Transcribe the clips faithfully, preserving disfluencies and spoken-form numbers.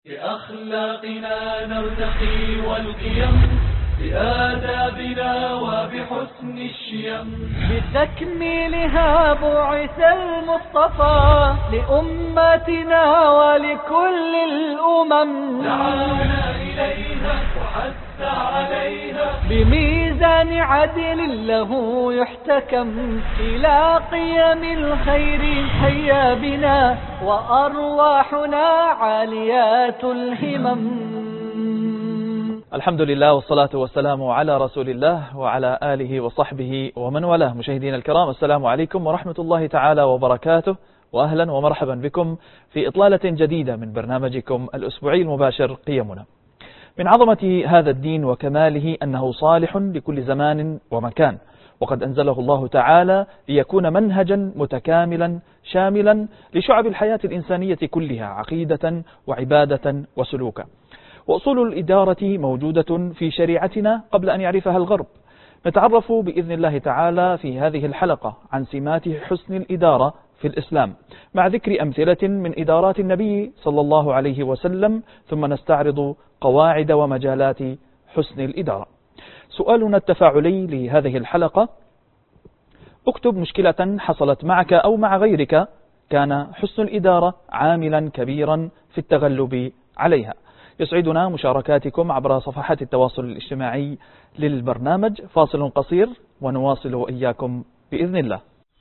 بأخلاقنا نرتقي والقيم، بآدابنا وبحسن الشيم، بتكميلها بعث المصطفى لأمتنا ولكل الأمم، دعانا إليها وحث عليها بميزان عدل له يحتكم، إلى قيم الخير هيا بنا وأرواحنا عاليات الهمم. الحمد لله والصلاة والسلام على رسول الله وعلى آله وصحبه ومن والاه. مشاهدينا الكرام، السلام عليكم ورحمة الله تعالى وبركاته، وأهلا ومرحبا بكم في إطلالة جديدة من برنامجكم الأسبوعي المباشر قيمنا. من عظمة هذا الدين وكماله أنه صالح لكل زمان ومكان، وقد أنزله الله تعالى ليكون منهجا متكاملا شاملا لشعب الحياة الإنسانية كلها، عقيدة وعبادة وسلوكا. وأصول الإدارة موجودة في شريعتنا قبل أن يعرفها الغرب. نتعرف بإذن الله تعالى في هذه الحلقة عن سمات حسن الإدارة في الإسلام، مع ذكر أمثلة من إدارات النبي صلى الله عليه وسلم، ثم نستعرض قواعد ومجالات حسن الإدارة. سؤالنا التفاعلي لهذه الحلقة: اكتب مشكلة حصلت معك أو مع غيرك كان حسن الإدارة عاملا كبيرا في التغلب عليها. يسعدنا مشاركاتكم عبر صفحات التواصل الاجتماعي للبرنامج. فاصل قصير ونواصل وإياكم بإذن الله.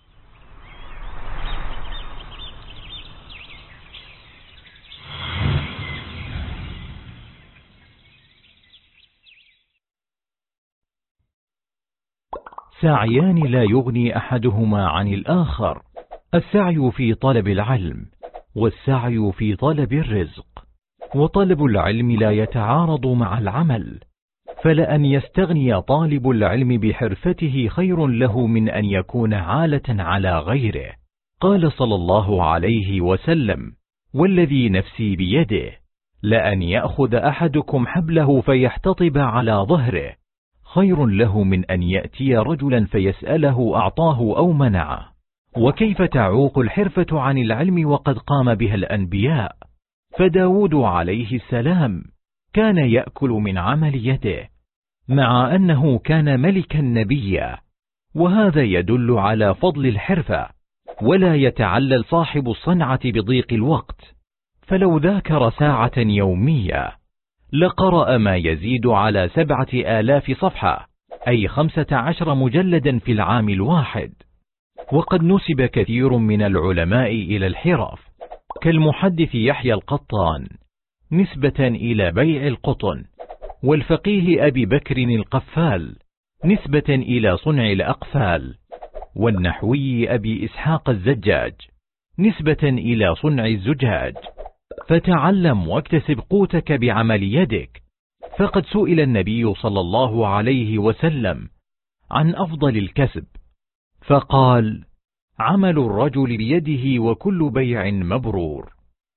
سعيان لا يغني أحدهما عن الآخر، السعي في طلب العلم والسعي في طلب الرزق، وطلب العلم لا يتعارض مع العمل، فلأن يستغني طالب العلم بحرفته خير له من أن يكون عالة على غيره. قال صلى الله عليه وسلم: والذي نفسي بيده لأن يأخذ أحدكم حبله فيحتطب على ظهره خير له من أن يأتي رجلا فيسأله أعطاه أو منعه. وكيف تعوق الحرفة عن العلم وقد قام بها الأنبياء؟ فداود عليه السلام كان يأكل من عمل يده، مع أنه كان ملكا نبيا، وهذا يدل على فضل الحرفة. ولا يتعلل صاحب الصنعة بضيق الوقت، فلو ذاكر ساعة يومية لقرأ ما يزيد على سبعة آلاف صفحة، أي خمسة عشر مجلدا في العام الواحد. وقد نسب كثير من العلماء إلى الحرف، كالمحدث يحيى القطان نسبة إلى بيع القطن، والفقيه أبي بكر القفال نسبة إلى صنع الأقفال، والنحوي أبي إسحاق الزجاج نسبة إلى صنع الزجاج. فتعلم واكتسب قوتك بعمل يدك. فقد سئل النبي صلى الله عليه وسلم عن أفضل الكسب، فقال: عمل الرجل بيده وكل بيع مبرور.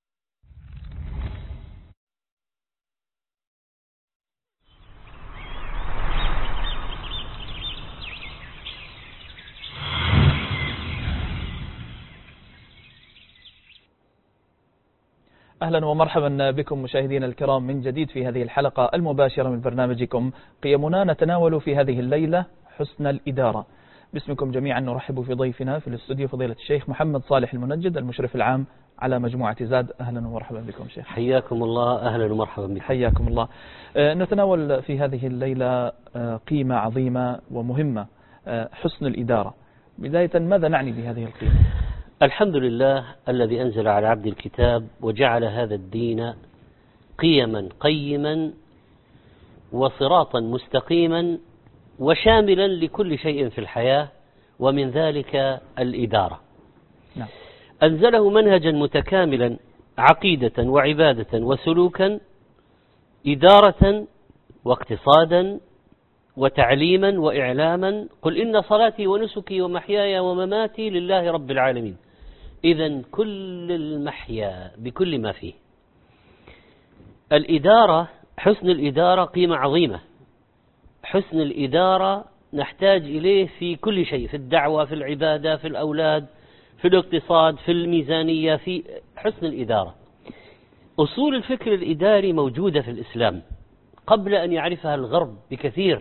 أهلا ومرحبا بكم مشاهدينا الكرام من جديد في هذه الحلقة المباشرة من برنامجكم قيمنا. نتناول في هذه الليلة حسن الإدارة. باسمكم جميعا نرحب في ضيفنا في الاستوديو فضيلة الشيخ محمد صالح المنجد، المشرف العام على مجموعة زاد. أهلا ومرحبا بكم شيخ. حياكم الله. أهلا ومرحبا بكم. حياكم الله. نتناول في هذه الليلة قيمة عظيمة ومهمة، حسن الإدارة. بداية، ماذا نعني بهذه القيمة؟ الحمد لله الذي أنزل على عبد الكتاب وجعل هذا الدين قيما قيما وصراطا مستقيما وشاملا لكل شيء في الحياة، ومن ذلك الإدارة. نعم. أنزله منهجا متكاملا، عقيدة وعبادة وسلوكا، إدارة واقتصادا وتعليما وإعلاما. قل إن صلاتي ونسكي ومحياي ومماتي لله رب العالمين. إذن كل المحيا بكل ما فيه. الإدارة، حسن الإدارة قيمة عظيمة. حسن الإدارة نحتاج إليه في كل شيء، في الدعوة، في العبادة، في الأولاد، في الاقتصاد، في الميزانية، في حسن الإدارة. أصول الفكر الإداري موجودة في الإسلام قبل أن يعرفها الغرب بكثير.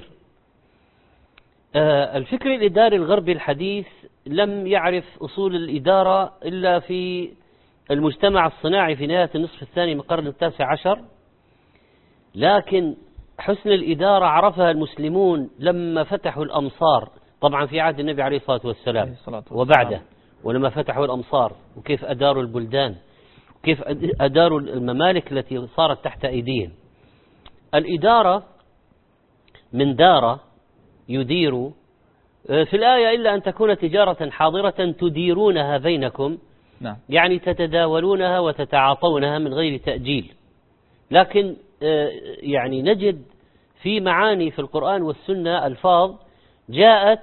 الفكر الإداري الغربي الحديث لم يعرف أصول الإدارة إلا في المجتمع الصناعي في نهاية النصف الثاني من القرن التاسع عشر، لكن حسن الإدارة عرفها المسلمون لما فتحوا الأمصار، طبعا في عهد النبي عليه الصلاة والسلام وبعده، ولما فتحوا الأمصار وكيف أداروا البلدان وكيف أداروا الممالك التي صارت تحت أيديهم. الإدارة من دار يدير في الآية إلا أن تكون تجارة حاضرة تديرونها بينكم، نعم. يعني تتداولونها وتتعاطونها من غير تأجيل. لكن يعني نجد في معاني في القرآن والسنة ألفاظ جاءت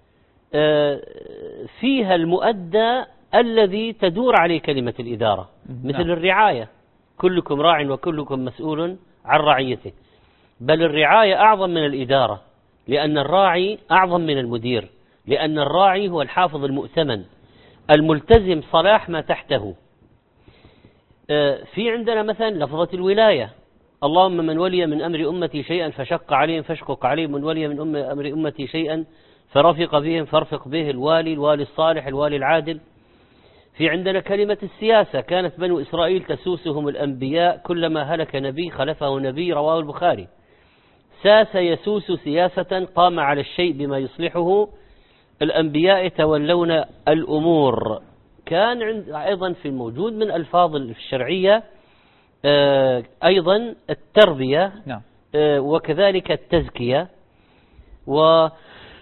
فيها المؤدى الذي تدور عليه كلمة الإدارة، مثل نعم. الرعاية، كلكم راع وكلكم مسؤول عن رعيته، بل الرعاية أعظم من الإدارة، لأن الراعي أعظم من المدير، لأن الراعي هو الحافظ المؤتمن الملتزم صلاح ما تحته. في عندنا مثلا لفظة الولاية، اللهم من ولي من أمر أمتي شيئا فشق عليهم فاشقق عليهم، من ولي من أمر أمتي شيئا فرفق بهم فارفق به، الوالي الوالي الصالح الوالي العادل. في عندنا كلمة السياسة، كانت بنو إسرائيل تسوسهم الأنبياء كلما هلك نبي خلفه نبي، رواه البخاري. ساس يسوس سياسة قام على الشيء بما يصلحه، الأنبياء يتولون الأمور. كان عند أيضا في الموجود من ألفاظ الشرعية أيضا التربية، نعم. وكذلك التزكية. ومعلوم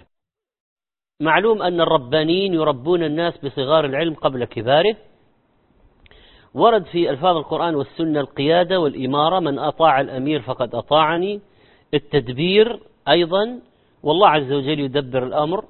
أن الربانيين يربون الناس بصغار العلم قبل كباره. ورد في ألفاظ القرآن والسنة القيادة والإمارة، من أطاع الأمير فقد أطاعني، التدبير أيضا، والله عز وجل يدبر الأمر.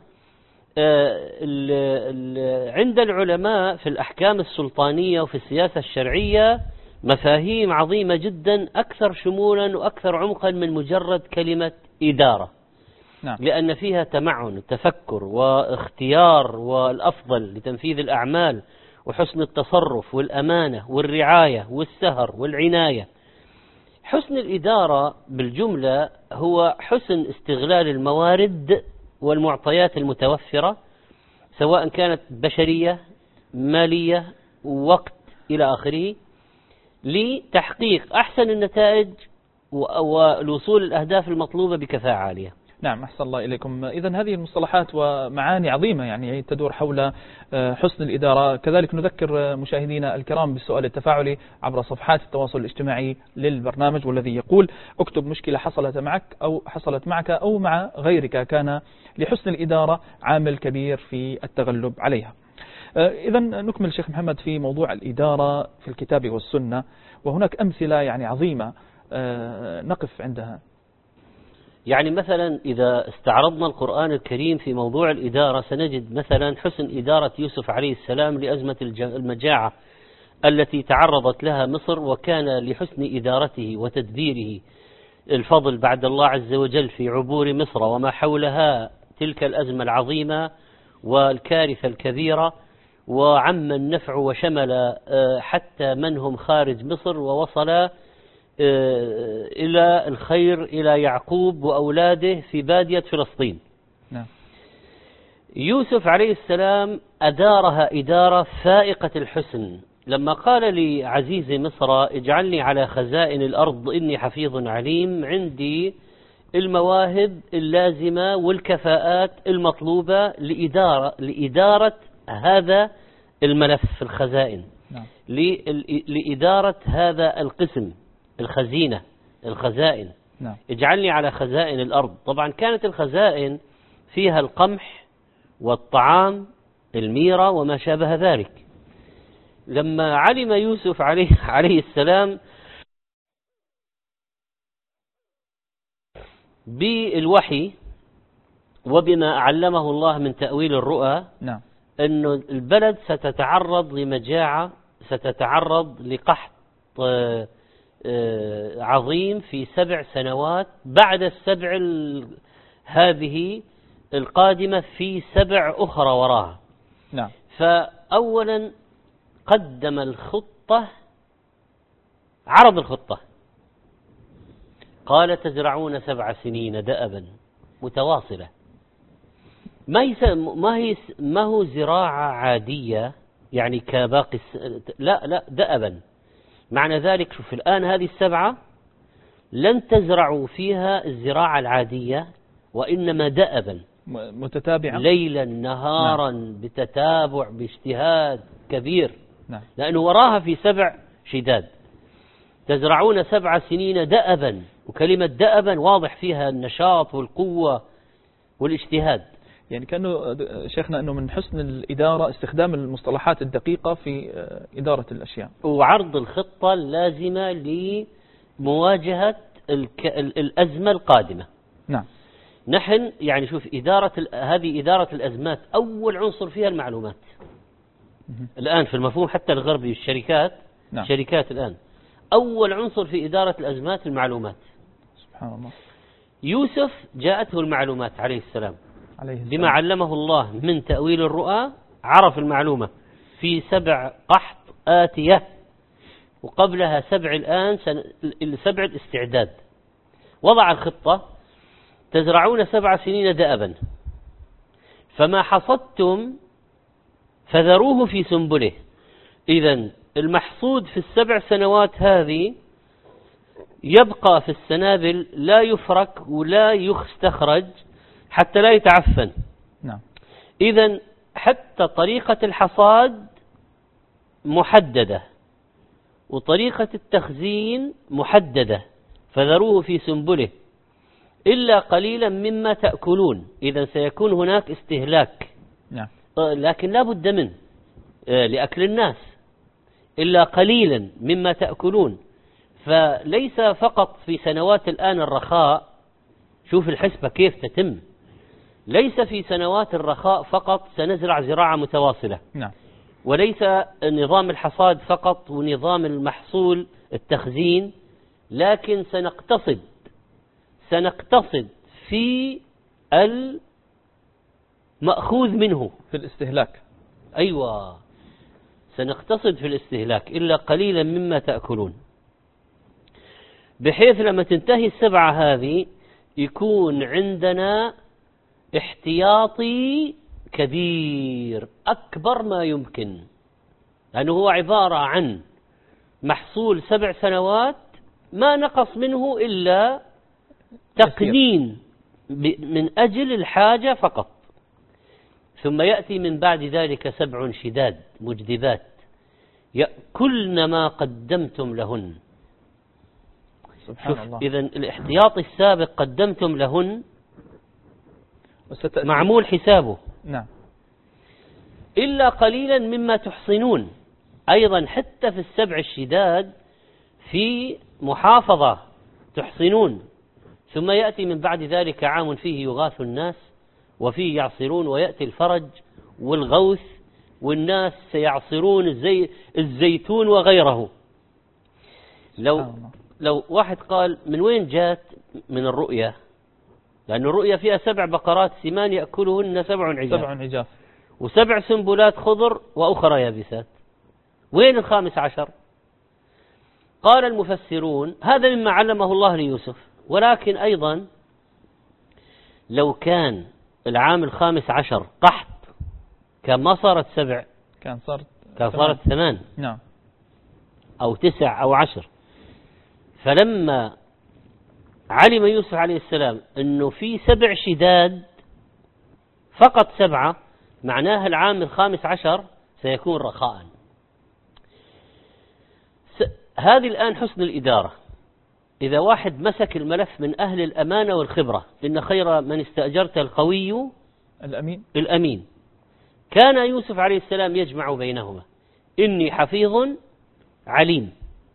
عند العلماء في الأحكام السلطانية وفي السياسة الشرعية مفاهيم عظيمة جدا أكثر شمولا وأكثر عمقا من مجرد كلمة إدارة، نعم. لأن فيها تمعن وتفكر واختيار والأفضل لتنفيذ الأعمال وحسن التصرف والأمانة والرعاية والسهر والعناية. حسن الإدارة بالجملة هو حسن استغلال الموارد والمعطيات المتوفرة، سواء كانت بشرية مالية ووقت إلى آخره، لتحقيق أحسن النتائج والوصول للأهداف المطلوبة بكفاءة عالية. نعم، أحسن الله إليكم. إذن هذه المصطلحات ومعاني عظيمة يعني تدور حول حسن الإدارة. كذلك نذكر مشاهدينا الكرام بالسؤال التفاعلي عبر صفحات التواصل الاجتماعي للبرنامج، والذي يقول: اكتب مشكلة حصلت معك أو حصلت معك أو مع غيرك كان لحسن الإدارة عامل كبير في التغلب عليها. إذن نكمل شيخ محمد في موضوع الإدارة في الكتاب والسنة، وهناك أمثلة يعني عظيمة نقف عندها. يعني مثلا إذا استعرضنا القرآن الكريم في موضوع الإدارة سنجد مثلا حسن إدارة يوسف عليه السلام لأزمة المجاعة التي تعرضت لها مصر، وكان لحسن إدارته وتدبيره الفضل بعد الله عز وجل في عبور مصر وما حولها تلك الأزمة العظيمة والكارثة الكبيرة، وعم النفع وشمل حتى من هم خارج مصر، ووصل إلى الخير إلى يعقوب وأولاده في بادية فلسطين. نعم. يوسف عليه السلام أدارها إدارة فائقة الحسن، لما قال لعزيز مصر: اجعلني على خزائن الأرض إني حفيظ عليم، عندي المواهب اللازمة والكفاءات المطلوبة لإدارة, لإدارة هذا الملف في الخزائن. نعم. لإدارة هذا القسم الخزينة الخزائن. نعم. اجعلني على خزائن الأرض. طبعا كانت الخزائن فيها القمح والطعام الميرة وما شابه ذلك. لما علم يوسف عليه, عليه السلام بالوحي وبما علمه الله من تأويل الرؤى، نعم. أن البلد ستتعرض لمجاعة، ستتعرض لقحط عظيم في سبع سنوات، بعد السبع هذه القادمة في سبع أخرى وراها. نعم. فأولا قدم الخطة عرض الخطة، قال تزرعون سبع سنين دأبا متواصلة. ما هي ما هي ما هو زراعة عادية يعني كباقي الس... لا لا دأبا. معنى ذلك شوف الآن هذه السبعة لن تزرعوا فيها الزراعة العادية، وإنما دأبا متتابعة ليلا نهارا. نعم. بتتابع باجتهاد كبير. نعم. لأنه وراها في سبع شداد. تزرعون سبع سنين دأبا، وكلمة دأبا واضح فيها النشاط والقوة والاجتهاد. يعني كأنه شيخنا أنه من حسن الإدارة استخدام المصطلحات الدقيقة في إدارة الأشياء، وعرض الخطة اللازمة لمواجهة الك... الأزمة القادمة. نعم. نحن يعني شوف إدارة ال... هذه إدارة الأزمات أول عنصر فيها المعلومات. مه. الآن في المفهوم حتى الغربي الشركات. نعم. شركات الآن أول عنصر في إدارة الأزمات المعلومات. سبحان الله. يوسف جاءته المعلومات عليه السلام، عليه السلام. بما علمه الله من تأويل الرؤى، عرف المعلومة في سبع قحط آتية، وقبلها سبع الآن سن... سبع الاستعداد. وضع الخطة تزرعون سبع سنين دأبا، فما حصدتم فذروه في سنبله. إذن المحصود في السبع سنوات هذه يبقى في السنابل لا يفرك ولا يستخرج حتى لا يتعفن. نعم. إذن حتى طريقة الحصاد محددة وطريقة التخزين محددة، فذروه في سنبله إلا قليلا مما تأكلون. إذن سيكون هناك استهلاك. نعم. لكن لا بد منه لأكل الناس، إلا قليلا مما تأكلون. فليس فقط في سنوات الآن الرخاء، شوف الحسبة كيف تتم، ليس في سنوات الرخاء فقط سنزرع زراعة متواصلة. نعم. وليس نظام الحصاد فقط ونظام المحصول التخزين، لكن سنقتصد سنقتصد في المأخوذ منه في الاستهلاك. أيوة، سنقتصد في الاستهلاك إلا قليلا مما تأكلون، بحيث لما تنتهي السبعة هذه يكون عندنا احتياطي كبير أكبر ما يمكن، لأنه هو عبارة عن محصول سبع سنوات ما نقص منه إلا تقنين من أجل الحاجة فقط. ثم يأتي من بعد ذلك سبع شداد مجدبات يأكلن ما قدمتم لهن. سبحان الله. إذن الاحتياط السابق قدمتم لهن معمول حسابه. نعم. إلا قليلا مما تحصنون. أيضا حتى في السبع الشداد في محافظة تحصنون. ثم يأتي من بعد ذلك عام فيه يغاث الناس وفيه يعصرون، ويأتي الفرج والغوث، والناس سيعصرون الزي الزيتون وغيره. لو لو واحد قال من وين جات؟ من الرؤية، لأن الرؤية فيها سبع بقرات سمان يأكلهن سبع عجاف، سبع عجاف وسبع سنبلات خضر وأخرى يابسات. وين الخامس عشر؟ قال المفسرون هذا مما علمه الله ليوسف، ولكن أيضا لو كان العام الخامس عشر قحط كان ما صارت سبع، كان صارت كان صارت ثمان. نعم. أو تسع أو عشر. فلما علم يوسف عليه السلام أنه في سبع شداد فقط سبعة، معناها العام الخامس عشر سيكون رخاء. هذه الآن حسن الإدارة. إذا واحد مسك الملف من أهل الأمانة والخبرة، إن خير من استأجرت القوي الأمين الأمين. كان يوسف عليه السلام يجمع بينهما، إني حفيظ عليم.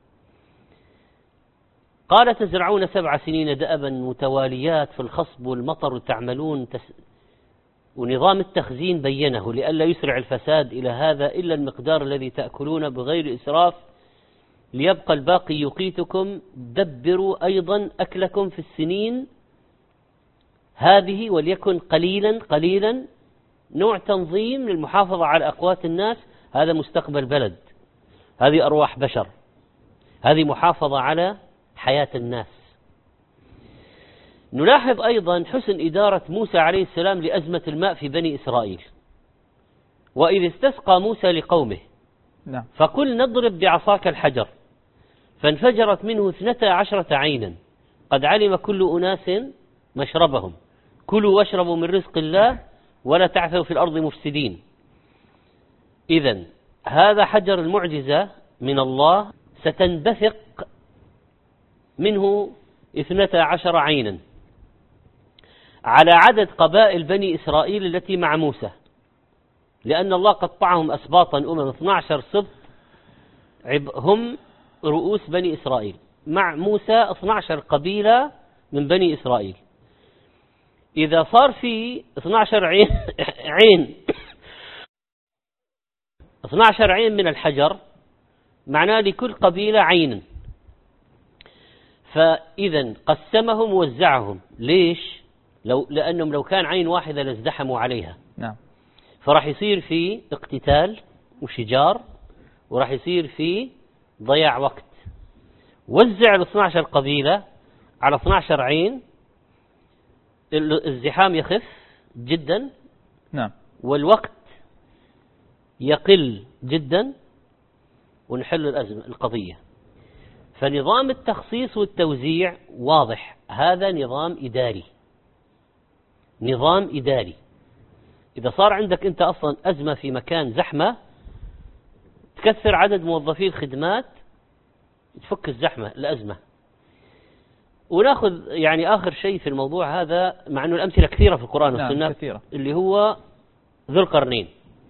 قال تزرعون سبع سنين دأبا متواليات في الخصب والمطر تعملون تس... ونظام التخزين بينه لئلا يسرع الفساد إلى هذا إلا المقدار الذي تأكلون بغير إسراف، ليبقى الباقي يقيتكم. دبروا أيضا أكلكم في السنين هذه وليكن قليلا قليلا، نوع تنظيم للمحافظة على أقوات الناس. هذا مستقبل بلد، هذه أرواح بشر، هذه محافظة على حياة الناس. نلاحظ أيضا حسن إدارة موسى عليه السلام لأزمة الماء في بني إسرائيل. وإذ استسقى موسى لقومه نعم. فقل نضرب بعصاك الحجر فانفجرت منه اثنتا عشرة عينا قد علم كل أناس مشربهم كلوا واشربوا من رزق الله ولا تعثوا في الأرض مفسدين. إذن هذا حجر المعجزة من الله ستنبثق منه اثنتا عشر عينا على عدد قبائل بني إسرائيل التي مع موسى، لأن الله قطعهم أسباطا أمم اثني عشر سبط هم رؤوس بني إسرائيل، مع موسى اثني عشر قبيلة من بني إسرائيل. إذا صار في اثني عشر عين عين اثني عشر عين من الحجر معناه لكل قبيلة عين، فإذا قسمهم ووزعهم. ليش؟ لو لأنهم لو كان عين واحدة لازدحموا عليها. نعم. فراح يصير في اقتتال وشجار وراح يصير في ضياع وقت. وزع ال اثني عشر قبيلة على اثني عشر عين، الزحام يخف جدا. نعم. والوقت يقل جدا ونحل الأزمة القضية. فنظام التخصيص والتوزيع واضح، هذا نظام إداري، نظام إداري. إذا صار عندك أنت أصلا أزمة في مكان زحمة تكثر عدد موظفي الخدمات تفك الزحمة الأزمة. وناخذ يعني آخر شيء في الموضوع هذا، مع أنه الأمثلة كثيرة في القرآن والسنة. نعم كثيرة. اللي هو ذو القرنين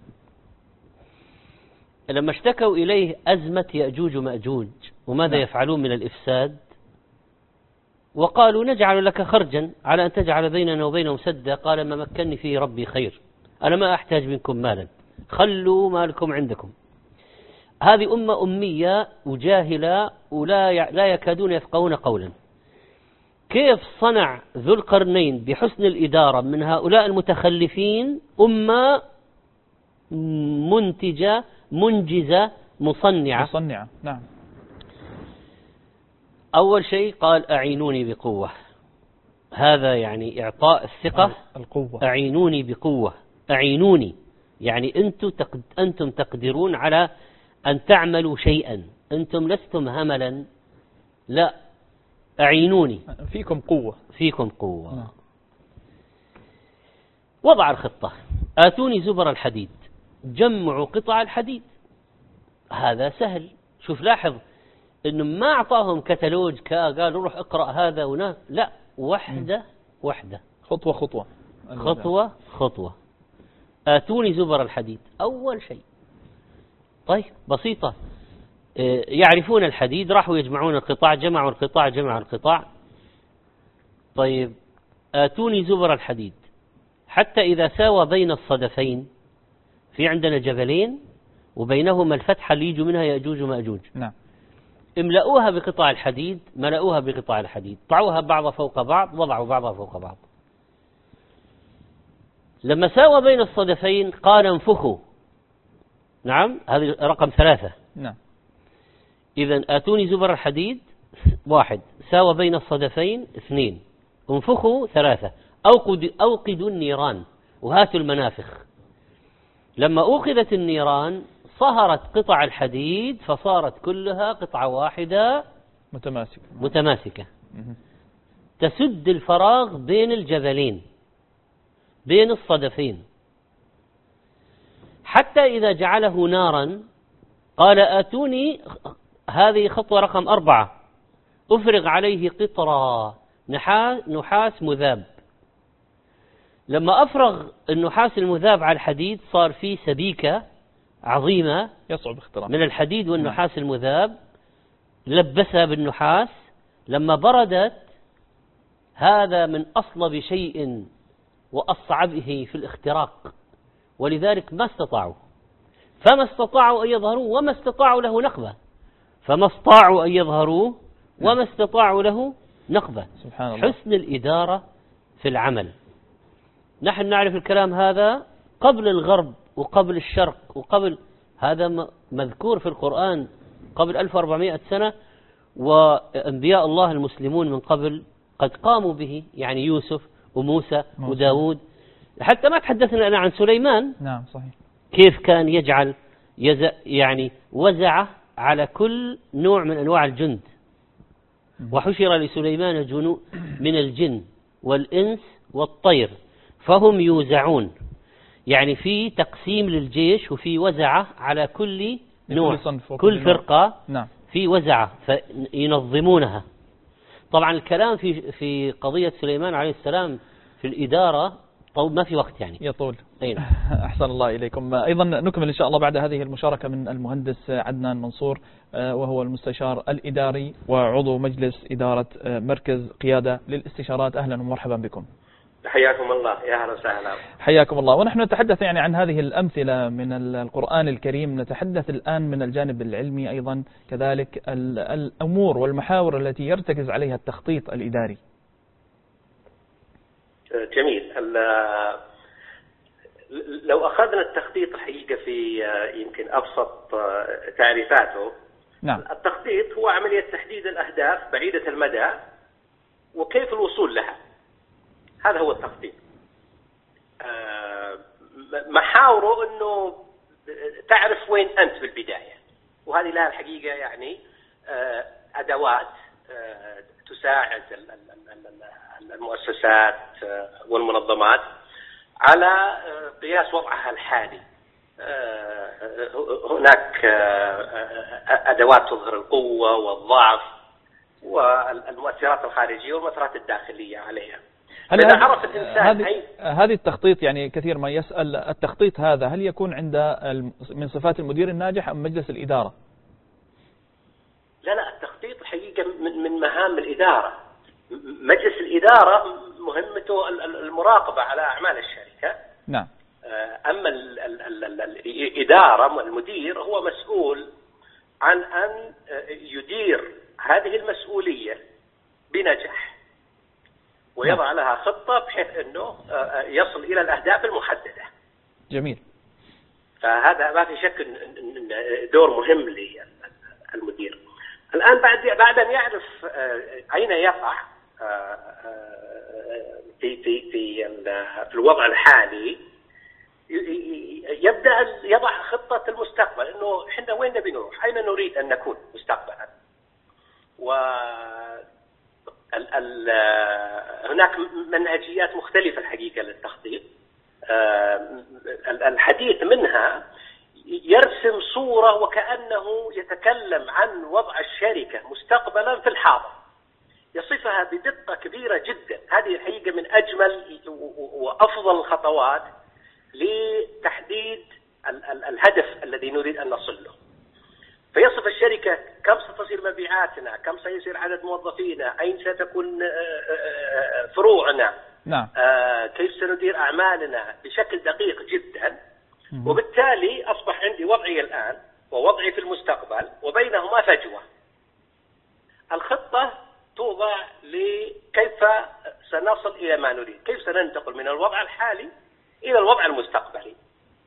لما اشتكوا إليه أزمة يأجوج ومأجوج وماذا نعم. يفعلون من الإفساد، وقالوا نجعل لك خرجا على أن تجعل بيننا وبينهم سدا قال ما مكنني فيه ربي خير أنا ما أحتاج منكم مالا خلوا مالكم عندكم. هذه أمة أمية وجاهلة ولا لا يكادون يفقهون قولا. كيف صنع ذو القرنين بحسن الإدارة من هؤلاء المتخلفين أمة منتجة منجزة مصنعة مصنعة. نعم. أول شيء قال أعينوني بقوة، هذا يعني إعطاء الثقة. القوة. أعينوني بقوة، أعينوني يعني أنتم تقد أنتم تقدرون على أن تعملوا شيئا، أنتم لستم هملا، لا أعينوني، فيكم قوة، فيكم قوة. نعم. وضع الخطة آتوني زبر الحديد، جمعوا قطع الحديد. هذا سهل. شوف لاحظ إنه ما أعطاهم كتالوج قالوا روح اقرأ هذا ونا، لا وحدة وحدة، خطوة خطوة خطوة خطوة. آتوني زبر الحديد أول شيء. طيب بسيطة، يعرفون الحديد راحوا يجمعون القطاع، جمعوا القطاع جمعوا القطاع. طيب آتوني زبر الحديد حتى إذا ساوى بين الصدفين، في عندنا جبلين وبينهما الفتحة اللي يجوا منها يأجوج ومأجوج. نعم. املأوها بقطع الحديد، ملأوها بقطع الحديد، ضعوها بعضها فوق بعض، وضعوا بعضها فوق بعض. لما ساوى بين الصدفين قال انفخوا. نعم، هذه رقم ثلاثة. نعم. إذن آتوني زبر الحديد واحد، ساوى بين الصدفين اثنين، انفخوا ثلاثة، أوقد أوقدوا النيران وهاتوا المنافخ. لما أوقدت النيران صهرت قطع الحديد فصارت كلها قطعة واحدة متماسكة متماسكة تسد الفراغ بين الجبلين بين الصدفين. حتى إذا جعله نارا قال آتوني، هذه خطوة رقم أربعة، أفرغ عليه قطرة نحاس مذاب. لما أفرغ النحاس المذاب على الحديد صار فيه سبيكة عظيمة يصعب اختراقها من الحديد والنحاس المذاب، لبسها بالنحاس. لما بردت، هذا من أصلب شيء وأصعبه في الاختراق، ولذلك ما استطاعوا فما استطاعوا أن يظهروا وما استطاعوا له نقبة فما استطاعوا أن يظهروا وما استطاعوا له نقبة. سبحان الله. حسن الإدارة في العمل. نحن نعرف الكلام هذا قبل الغرب وقبل الشرق، وقبل هذا مذكور في القرآن قبل ألف وأربعمائة سنة، وأنبياء الله المسلمون من قبل قد قاموا به، يعني يوسف وموسى وداود. حتى ما تحدثنا أنا عن سليمان. نعم صحيح. كيف كان يجعل يز يعني وزعه على كل نوع من أنواع الجند. وحشر لسليمان جنود من الجن والإنس والطير فهم يوزعون، يعني في تقسيم للجيش وفي وزعه على كل نوع، كل فرقة نعم. في وزعه فينظمونها. طبعا الكلام في في قضية سليمان عليه السلام في الإدارة طول، ما في وقت يعني يطول. أين. أحسن الله إليكم. أيضا نكمل إن شاء الله بعد هذه المشاركة من المهندس عدنان منصور، وهو المستشار الإداري وعضو مجلس إدارة مركز قيادة للاستشارات. أهلا ومرحبا بكم. حياكم الله. يا أهلا وسهلا. حياكم الله. ونحن نتحدث يعني عن هذه الأمثلة من القرآن الكريم، نتحدث الآن من الجانب العلمي أيضا كذلك الأمور والمحاور التي يرتكز عليها التخطيط الإداري. جميل. لو أخذنا التخطيط الحقيقة في يمكن أبسط تعريفاته، نعم. التخطيط هو عملية تحديد الأهداف بعيدة المدى وكيف الوصول لها. هذا هو التخطيط. محاوره أنه تعرف وين أنت بالبداية، وهذه لها الحقيقة يعني أدوات تساعد المؤسسات والمنظمات على قياس وضعها الحالي. هناك أدوات تظهر القوة والضعف والمؤثرات الخارجية والمؤثرات الداخلية عليها. إذا عرف الإنسان هذه هذه التخطيط، يعني كثير ما يسأل التخطيط هذا هل يكون عند من صفات المدير الناجح أم مجلس الإدارة؟ لا لا، التخطيط الحقيقة من من مهام الإدارة. مجلس الإدارة مهمته المراقبة على أعمال الشركة. نعم. أما ال ال ال الإدارة المدير هو مسؤول عن أن يدير هذه المسؤولية بنجاح ويضع لها خطة بحيث أنه يصل إلى الأهداف المحددة. جميل. فهذا ما في شك دور مهم للمدير. الآن بعد بعد أن يعرف أين يقع في في في في الوضع الحالي، يبدأ يضع خطة المستقبل، إنه إحنا وين نبي نروح، أين نريد أن نكون مستقبلا. و هناك منهجيات مختلفة الحقيقة للتخطيط. الحديث منها يرسم صورة وكأنه يتكلم عن وضع الشركة مستقبلا في الحاضر، يصفها بدقة كبيرة جدا. هذه الحقيقة من أجمل وأفضل الخطوات لتحديد الهدف الذي نريد أن نصل له. فيصف الشركة كم ستصير مبيعاتنا، كم سيصير عدد موظفينا، أين ستكون فروعنا، نعم. كيف سندير أعمالنا بشكل دقيق جدا. وبالتالي أصبح عندي وضعي الآن ووضعي في المستقبل وبينهما فجوة. الخطة توضع لكيف سنصل إلى ما نريد، كيف سننتقل من الوضع الحالي إلى الوضع المستقبلي.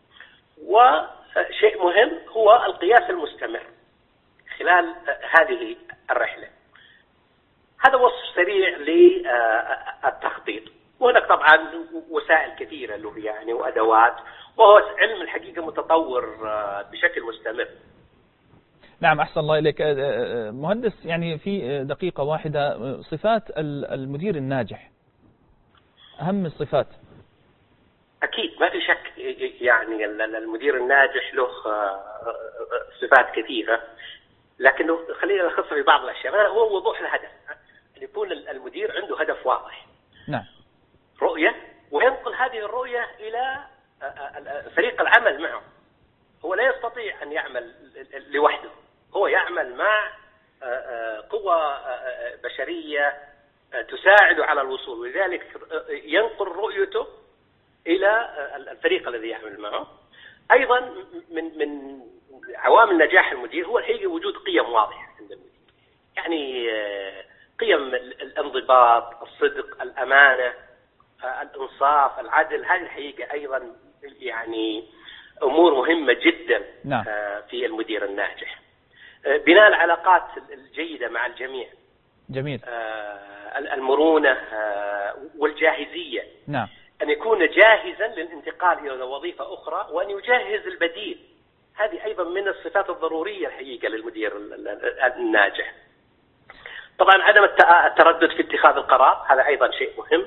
وشيء مهم هو القياس المستمر خلال هذه الرحلة. هذا وصف سريع للتخطيط. وهناك طبعا وسائل كثيرة له يعني وأدوات، وهو علم الحقيقة متطور بشكل مستمر. نعم. أحسن الله إليك مهندس. يعني في دقيقة واحدة، صفات المدير الناجح، أهم الصفات. أكيد ما في شك يعني المدير الناجح له صفات كثيرة، لكنه خلينا نخص في بعض الأشياء. هو وضوح الهدف، أن يكون المدير عنده هدف واضح، نعم، رؤية، وينقل هذه الرؤية إلى فريق العمل معه. هو لا يستطيع أن يعمل لوحده، هو يعمل مع قوى بشرية تساعد على الوصول، ولذلك ينقل رؤيته إلى الفريق الذي يعمل معه. أيضا من من عوامل نجاح المدير هو الحقيقة وجود قيم واضحة عند المدير، يعني قيم الانضباط، الصدق، الأمانة، الإنصاف، العدل. هذه الحقيقة أيضا يعني أمور مهمة جدا نعم. في المدير الناجح. بناء العلاقات الجيدة مع الجميع. جميل. المرونة والجاهزية. نعم. أن يكون جاهزا للانتقال إلى وظيفة أخرى وأن يجهز البديل. هذه أيضا من الصفات الضرورية الحقيقة للمدير الناجح. طبعا عدم التردد في اتخاذ القرار هذا أيضا شيء مهم.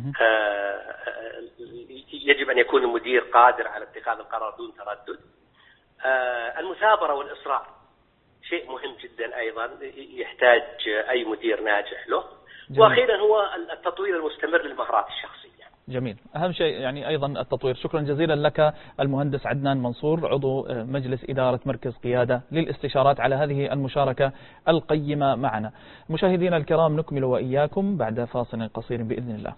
يجب أن يكون المدير قادر على اتخاذ القرار دون تردد. المثابرة والإصرار شيء مهم جدا أيضا يحتاج أي مدير ناجح له. جميل. وأخيرا هو التطوير المستمر للمهارات الشخصية. جميل. أهم شيء يعني أيضا التطوير. شكرا جزيلا لك المهندس عدنان منصور عضو مجلس إدارة مركز قيادة للاستشارات على هذه المشاركة القيمة معنا. مشاهدينا الكرام نكمل وإياكم بعد فاصل قصير بإذن الله.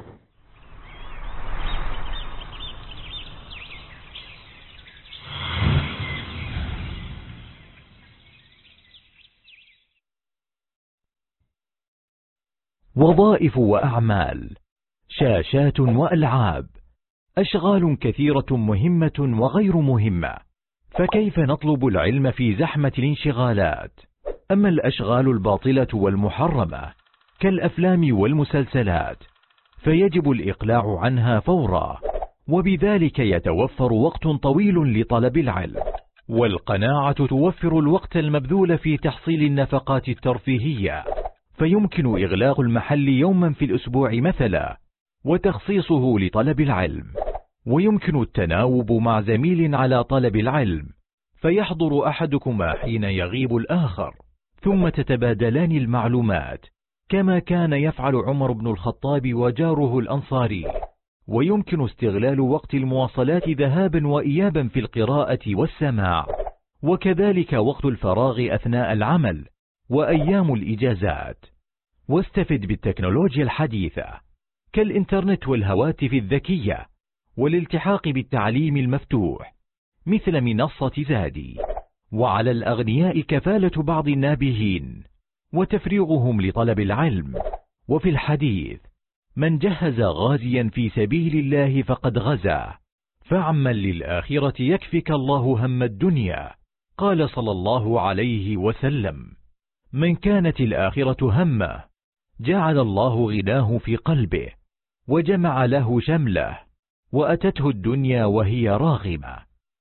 وظائف وأعمال، شاشات وألعاب، أشغال كثيرة مهمة وغير مهمة، فكيف نطلب العلم في زحمة الانشغالات؟ أما الأشغال الباطلة والمحرمة كالأفلام والمسلسلات فيجب الإقلاع عنها فورا، وبذلك يتوفر وقت طويل لطلب العلم، والقناعة توفر الوقت المبذول في تحصيل النفقات الترفيهية، فيمكن إغلاق المحل يوما في الأسبوع مثلا وتخصيصه لطلب العلم، ويمكن التناوب مع زميل على طلب العلم فيحضر أحدكما حين يغيب الآخر ثم تتبادلان المعلومات كما كان يفعل عمر بن الخطاب وجاره الأنصاري، ويمكن استغلال وقت المواصلات ذهابا وإيابا في القراءة والسماع، وكذلك وقت الفراغ أثناء العمل وأيام الإجازات. واستفد بالتكنولوجيا الحديثة كالإنترنت والهواتف الذكية والالتحاق بالتعليم المفتوح مثل منصة زادي. وعلى الأغنياء كفالة بعض النابهين وتفريغهم لطلب العلم. وفي الحديث: من جهز غازيا في سبيل الله فقد غزا، فعمل للآخرة يكفك الله هم الدنيا. قال صلى الله عليه وسلم: من كانت الآخرة همه جعل الله غناه في قلبه وجمع له شمله وأتته الدنيا وهي راغمة.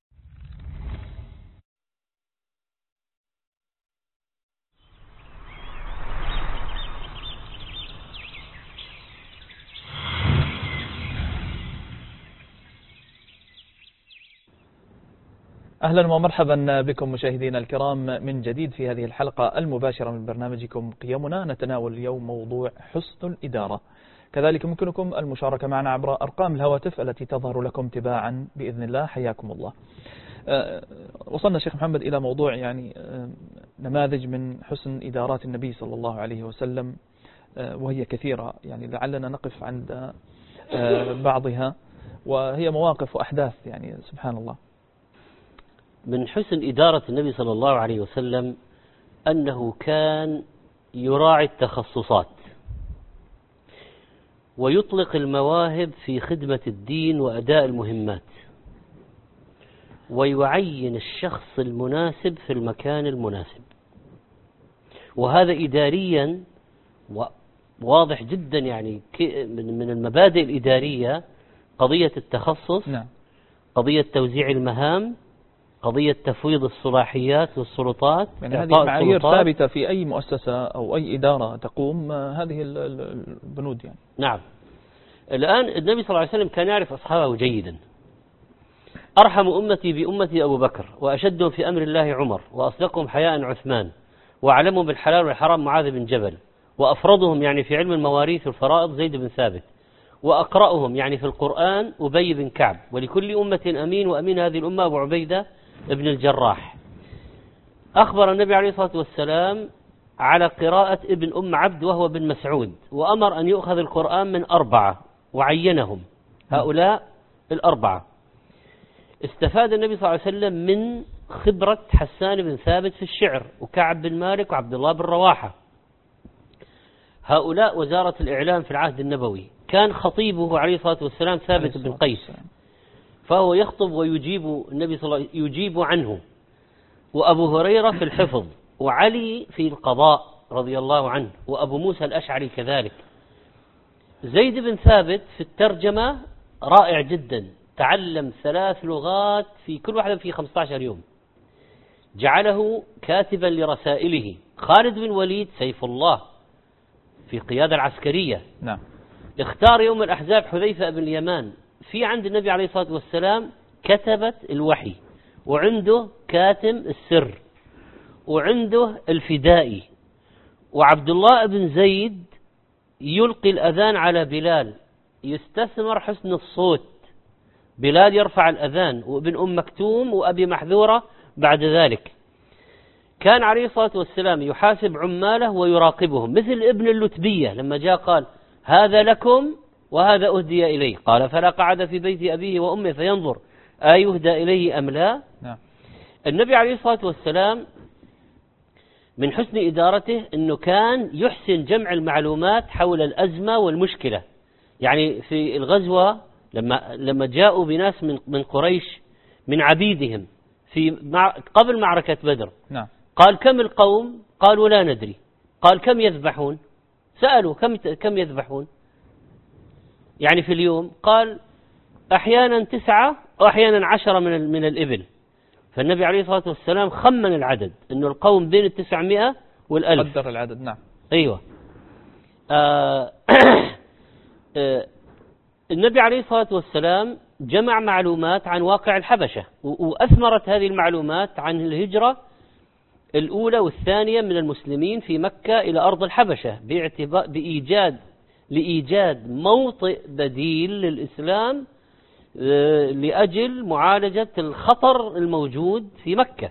أهلا ومرحبا بكم مشاهدينا الكرام من جديد في هذه الحلقة المباشرة من برنامجكم قيمنا. نتناول اليوم موضوع حسن الإدارة. كذلك يمكنكم المشاركة معنا عبر أرقام الهواتف التي تظهر لكم تباعا بإذن الله. حياكم الله. وصلنا شيخ محمد إلى موضوع يعني نماذج من حسن إدارات النبي صلى الله عليه وسلم، وهي كثيرة، يعني لعلنا نقف عند بعضها، وهي مواقف وأحداث يعني سبحان الله. من حسن إدارة النبي صلى الله عليه وسلم أنه كان يراعي التخصصات ويطلق المواهب في خدمة الدين وأداء المهمات، ويعين الشخص المناسب في المكان المناسب. وهذا إداريا واضح جدا، يعني من المبادئ الإدارية قضية التخصص، نعم. قضية توزيع المهام، قضية تفويض الصلاحيات والسلطات. يعني هذه معايير ثابتة في أي مؤسسة أو أي إدارة تقوم هذه البنود يعني. نعم. الآن النبي صلى الله عليه وسلم كان يعرف أصحابه جيدا. أرحم أمتي بأمتي أبو بكر، وأشدهم في أمر الله عمر، وأصدقهم حياء عثمان، وأعلمهم بالحلال والحرام معاذ بن جبل، وأفرضهم يعني في علم المواريث والفرائض زيد بن ثابت، وأقرأهم يعني في القرآن أبي بن كعب، ولكل أمة أمين، وأمين هذه الأمة أبو عبيدة ابن الجراح. أخبر النبي عليه الصلاة والسلام على قراءة ابن أم عبد وهو بن مسعود، وأمر أن يؤخذ القرآن من أربعة وعينهم هؤلاء الأربعة. استفاد النبي صلى الله عليه وسلم من خبرة حسان بن ثابت في الشعر، وكعب بن مالك، وعبد الله بن رواحة. هؤلاء وزارة الإعلام في العهد النبوي. كان خطيبه عليه الصلاة والسلام ثابت بن قيس، فهو يخطب ويجيب النبي صلى الله عليه وسلم يجيب عنه. وأبو هريرة في الحفظ، وعلي في القضاء رضي الله عنه، وأبو موسى الأشعري كذلك. زيد بن ثابت في الترجمة رائع جدا، تعلم ثلاث لغات في كل واحدة في خمسة عشر يوم، جعله كاتبا لرسائله. خالد بن وليد سيف الله في القيادة العسكرية، نعم. اختار يوم الأحزاب حذيفة بن اليمان. في عند النبي عليه الصلاة والسلام كتبت الوحي، وعنده كاتم السر، وعنده الفدائي. وعبد الله بن زيد يلقي الأذان على بلال، يستثمر حسن الصوت، بلال يرفع الأذان، وابن أم مكتوم وأبي محذورة بعد ذلك. كان عليه الصلاة والسلام يحاسب عماله ويراقبهم، مثل ابن اللتبية لما جاء قال هذا لكم وهذا أهدي إليه، قال فلا قعد في بيت أبيه وأمه فينظر أيهدى إليه أم لا. نعم. النبي عليه الصلاة والسلام من حسن إدارته أنه كان يحسن جمع المعلومات حول الأزمة والمشكلة. يعني في الغزوة لما لما جاءوا بناس من من قريش من عبيدهم في مع قبل معركة بدر، نعم. قال كم القوم؟ قالوا لا ندري. قال كم يذبحون؟ سألوا كم كم يذبحون يعني في اليوم؟ قال أحيانا تسعة وأحيانا عشرة من من الإبل. فالنبي عليه الصلاة والسلام خمن العدد أنه القوم بين التسعمائة والألف، قدر العدد. نعم. أيوة. آه آه النبي عليه الصلاة والسلام جمع معلومات عن واقع الحبشة، وأثمرت هذه المعلومات عن الهجرة الأولى والثانية من المسلمين في مكة إلى أرض الحبشة، باعتبار بإيجاد لإيجاد موطئ بديل للإسلام لأجل معالجة الخطر الموجود في مكة.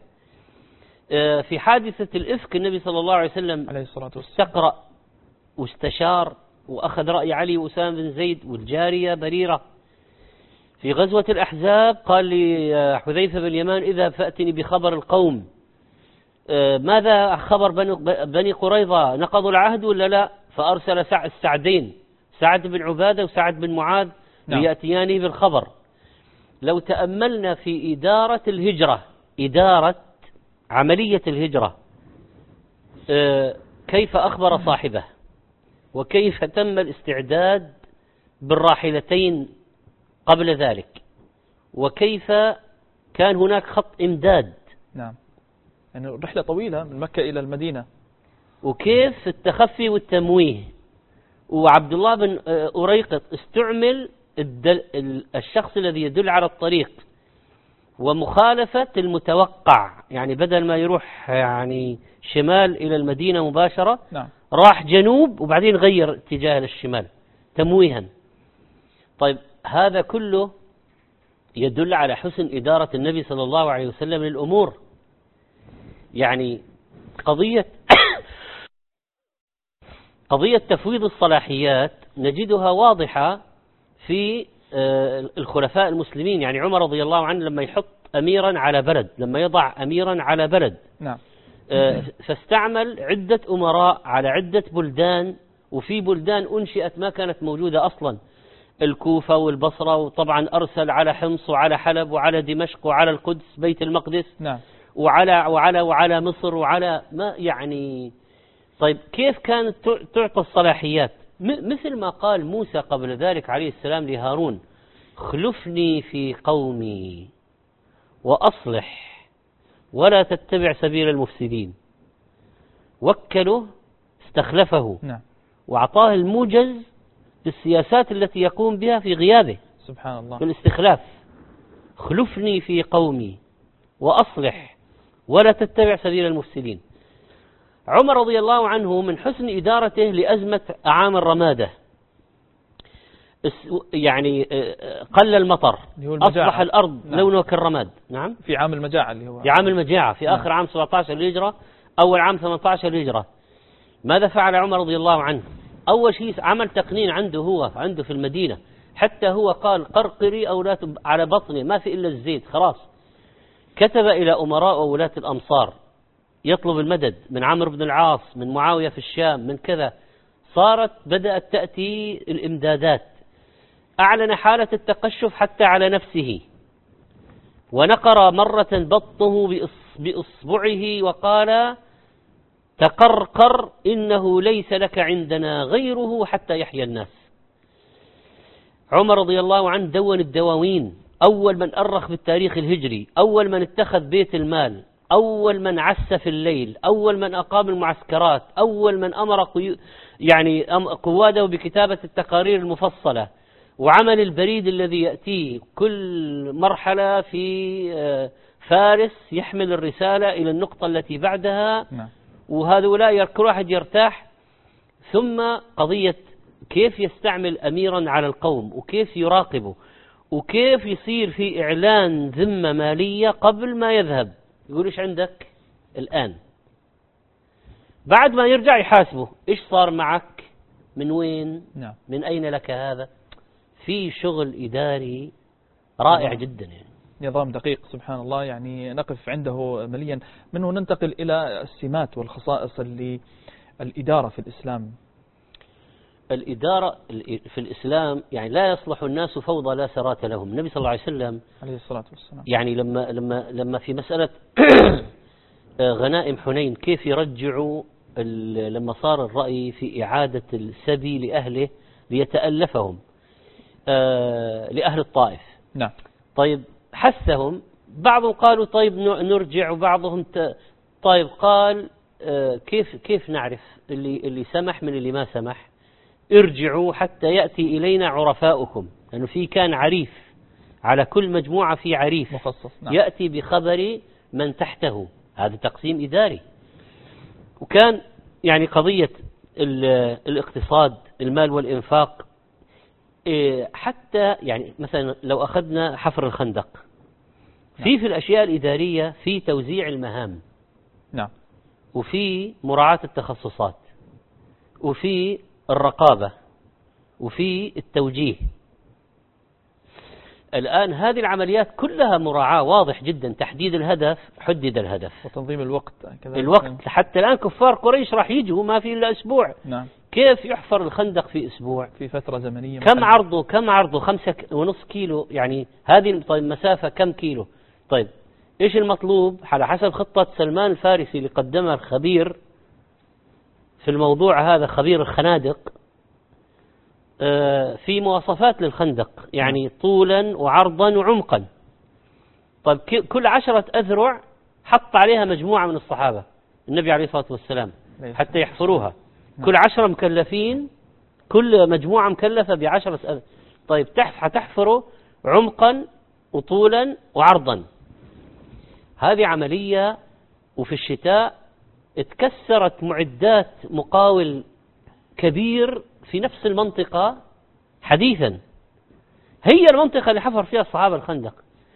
في حادثة الإفك النبي صلى الله عليه وسلم عليه الصلاة والسلام استقرأ واستشار وأخذ رأي علي وأسامة بن زيد والجارية بريرة. في غزوة الأحزاب قال لحذيفة بن اليمان اذهب فأتني بخبر القوم، ماذا خبر بني قريظة، نقضوا العهد ولا لا؟ فأرسل السعدين، سعد بن عبادة وسعد بن معاذ، نعم. ليأتياني بالخبر. لو تأملنا في إدارة الهجرة، إدارة عملية الهجرة، كيف أخبر صاحبه، وكيف تم الاستعداد بالراحلتين قبل ذلك، وكيف كان هناك خط إمداد. نعم. يعني رحلة طويلة من مكة إلى المدينة. وكيف التخفي والتمويه. وعبد الله بن أريقط استعمل الشخص الذي يدل على الطريق ومخالفة المتوقع، يعني بدل ما يروح يعني شمال إلى المدينة مباشرة، نعم. راح جنوب وبعدين غير اتجاه للشمال تمويها. طيب هذا كله يدل على حسن إدارة النبي صلى الله عليه وسلم للأمور. يعني قضية قضية تفويض الصلاحيات نجدها واضحة في الخلفاء المسلمين. يعني عمر رضي الله عنه لما يحط أميرا على بلد، لما يضع أميرا على بلد، نعم. فاستعمل عدة أمراء على عدة بلدان، وفي بلدان أنشئت ما كانت موجودة أصلا، الكوفة والبصرة، وطبعا أرسل على حمص وعلى حلب وعلى دمشق وعلى القدس بيت المقدس، نعم. وعلى وعلى وعلى مصر وعلى ما يعني. طيب كيف كانت تعطى الصلاحيات؟ مثل ما قال موسى قبل ذلك عليه السلام لهارون خلفني في قومي وأصلح ولا تتبع سبيل المفسدين. وكله استخلفه، نعم. وأعطاه الموجز بالسياسات التي يقوم بها في غيابه، سبحان الله، بالاستخلاف. خلفني في قومي وأصلح ولا تتبع سبيل المفسدين. عمر رضي الله عنه من حسن إدارته لأزمة أعام الرمادة، يعني قل المطر، أصبح الأرض نعم. لونها كالرماد. نعم. في عام المجاعة اللي هو في عام المجاعة في آخر نعم. عام سبعة عشر للهجرة، أول عام ثمانية عشر للهجرة. ماذا فعل عمر رضي الله عنه؟ أول شيء عمل تقنين عنده هو عنده في المدينة، حتى هو قال قرقري أو لا على بطني ما في إلا الزيت خلاص. كتب إلى أمراء وولاة الأمصار يطلب المدد من عمرو بن العاص، من معاوية في الشام، من كذا. صارت بدأت تأتي الإمدادات. أعلن حالة التقشف حتى على نفسه، ونقر مرة بطنه بإصبعه وقال تقرقر إنه ليس لك عندنا غيره حتى يحيى الناس. عمر رضي الله عنه دون الدواوين، أول من أرخ بالتاريخ الهجري، أول من اتخذ بيت المال، أول من عس في الليل، أول من أقام المعسكرات، أول من أمر قيو يعني قواده بكتابة التقارير المفصلة، وعمل البريد الذي يأتيه كل مرحلة في فارس يحمل الرسالة إلى النقطة التي بعدها، وهؤلاء كل واحد يرتاح. ثم قضية كيف يستعمل أميرا على القوم، وكيف يراقبه، وكيف يصير في إعلان ذمة مالية قبل ما يذهب. يقول إيش عندك الآن، بعد ما يرجع يحاسبه إيش صار معك، من وين، نعم. من أين لك هذا. في شغل إداري رائع نعم. جدا يعني. نظام دقيق سبحان الله، يعني نقف عنده مليا. منه ننتقل إلى السمات والخصائص اللي الإدارة في الإسلام. الإدارة في الإسلام يعني لا يصلح الناس فوضى لا سرات لهم. النبي صلى الله عليه وسلم عليه الصلاة والسلام يعني لما لما لما في مسألة غنائم حنين كيف يرجعوا لما صار الرأي في إعادة السبي لأهله ليتألفهم آه لأهل الطائف. نعم. طيب حثهم، بعضهم قالوا طيب نرجع، وبعضهم ت... طيب قال آه كيف كيف نعرف اللي اللي سمح من اللي ما سمح؟ ارجعوا حتى يأتي إلينا عرفاؤكم، لأنه في كان عريف على كل مجموعة في عريف مخصص. نعم. يأتي بخبر من تحته. هذا تقسيم إداري. وكان يعني قضية الاقتصاد، المال والإنفاق، حتى يعني مثلا لو أخذنا حفر الخندق، في في الأشياء الإدارية في توزيع المهام، نعم، وفي مراعاة التخصصات، وفي الرقابة، وفي التوجيه. الآن هذه العمليات كلها مراعاة واضح جدا، تحديد الهدف، حدد الهدف، وتنظيم الوقت كذلك. الوقت حتى الآن كفار قريش راح يجوا ما في إلا أسبوع. نعم. كيف يحفر الخندق في أسبوع؟ في فترة زمنية. كم محدد. عرضه كم عرضه خمسة ونص كيلو، يعني هذه طيب مسافة كم كيلو؟ طيب إيش المطلوب على حسب خطة سلمان الفارسي اللي قدمها الخبير في الموضوع هذا، خبير الخنادق، في مواصفات للخندق، يعني طولا وعرضا وعمقا. طيب كل عشرة أذرع حط عليها مجموعة من الصحابة النبي عليه الصلاة والسلام حتى يحفروها. كل عشرة مكلفين، كل مجموعة مكلفة بعشرة أذرع. طيب هتحفروا عمقا وطولا وعرضا. هذه عملية. وفي الشتاء اتكسرت معدات مقاول كبير في نفس المنطقة حديثا، هي المنطقة اللي حفر فيها الصحابة الخندق.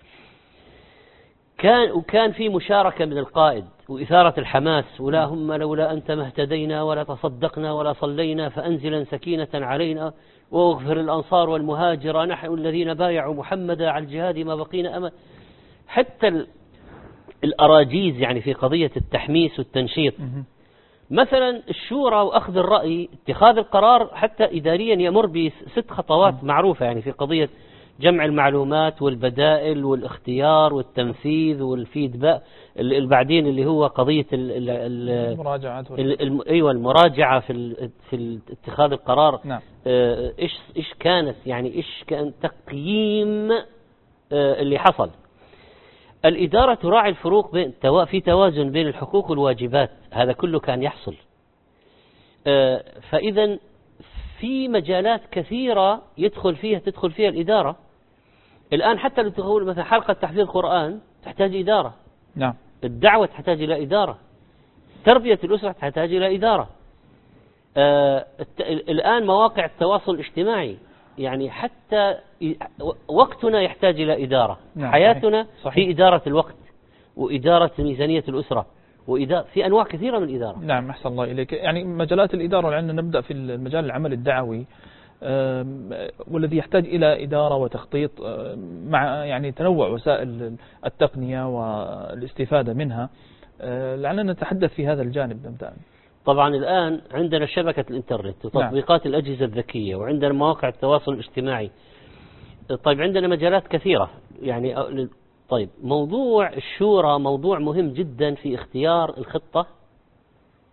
كان وكان في مشاركة من القائد وإثارة الحماس، ولا هم لولا أنت ما اهتدينا ولا تصدقنا ولا صلينا فأنزلا سكينة علينا واغفر الأنصار والمهاجر نحن الذين بايعوا محمدا على الجهاد ما بقينا أمل. حتى الأراجيز يعني في قضية التحميس والتنشيط، مثلا الشورى وأخذ الرأي، اتخاذ القرار حتى إداريا يمر بست خطوات معروفة، يعني في قضية جمع المعلومات والبدائل والاختيار والتنفيذ والفيدباك، بعدين اللي هو قضية المراجعة ايوه المراجعة في في اتخاذ القرار. نعم. اه ايش ايش كانت يعني ايش كان تقييم اه اللي حصل. الإدارة تراعي الفروق بين في توازن بين الحقوق والواجبات، هذا كله كان يحصل. اه فإذا في مجالات كثيرة يدخل فيها تدخل فيها الإدارة. الآن حتى لو تقول مثلا حلقة تحفيظ القرآن تحتاج إدارة. نعم. الدعوة تحتاج إلى إدارة. تربية الأسرة تحتاج إلى إدارة. آه الآن مواقع التواصل الاجتماعي، يعني حتى وقتنا يحتاج إلى إدارة. نعم. حياتنا صحيح. في إدارة الوقت وإدارة ميزانية الأسرة وإدارة في أنواع كثيرة من الإدارة. نعم أحسن الله إليك. يعني مجالات الإدارة لعلنا نبدأ في المجال العمل الدعوي والذي يحتاج إلى إدارة وتخطيط مع يعني تنوع وسائل التقنية والاستفادة منها. لعلنا نتحدث في هذا الجانب نبدأ. طبعا الآن عندنا شبكة الإنترنت وتطبيقات نعم. الأجهزة الذكية، وعندنا مواقع التواصل الاجتماعي. طيب عندنا مجالات كثيرة يعني. طيب موضوع الشورى موضوع مهم جدا في اختيار الخطة